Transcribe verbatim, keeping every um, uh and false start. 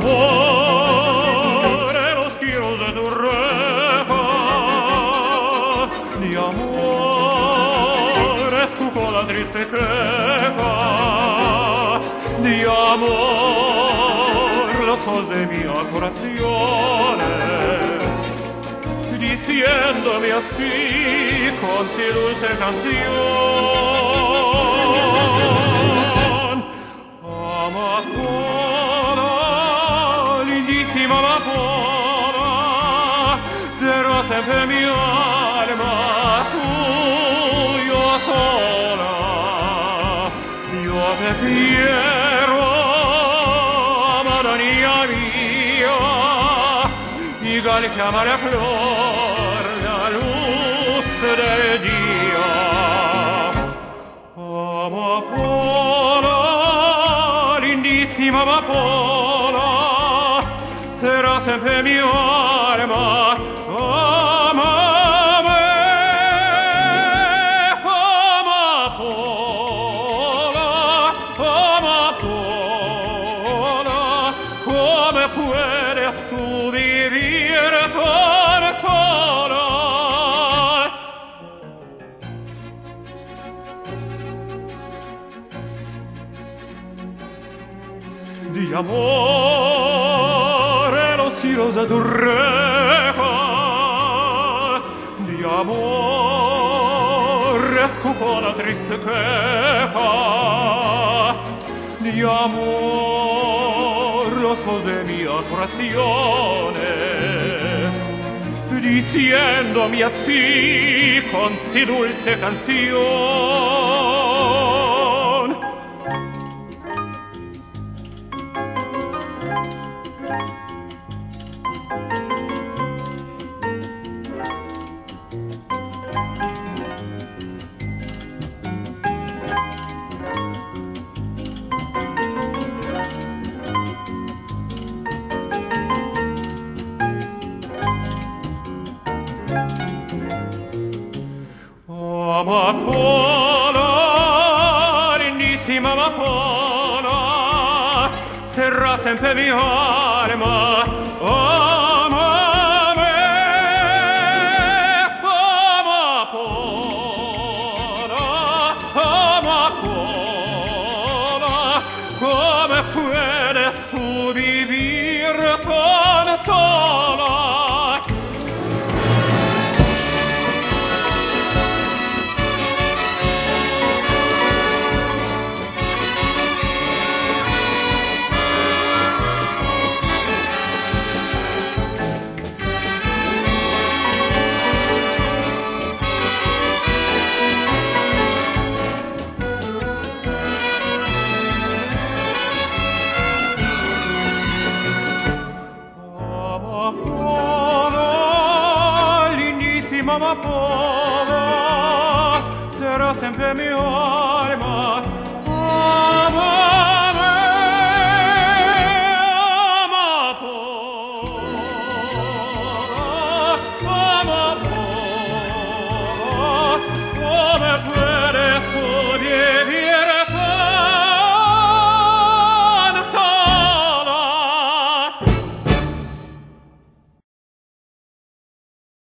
amore los giros de tu reja, di amore escuco la triste queja, di amor los ojos de mi corazione, diciéndome así con si dulce canción. Amapola, lindísima amapola, será siempre mi alma, tú, yo sola. Yo te quiero, amada niña mía, igual que ama la flor, la luz del día. Amapola, lindísima amapola, será siempre mi alma. Amame, amapola, amapola, ¿cómo puedes tú vivir tan sola? Di amore los giros de tu reja, di amore escupo la triste queja, di amor los ojos de mi corazione, diciéndome así con si dulce canción. Amapola, lindísima amapola, será siempre mi alma. Amame, amapola, amapola, ¿cómo puedes tú vivir tan sola? Amapola, lindísima amapola, será siempre mi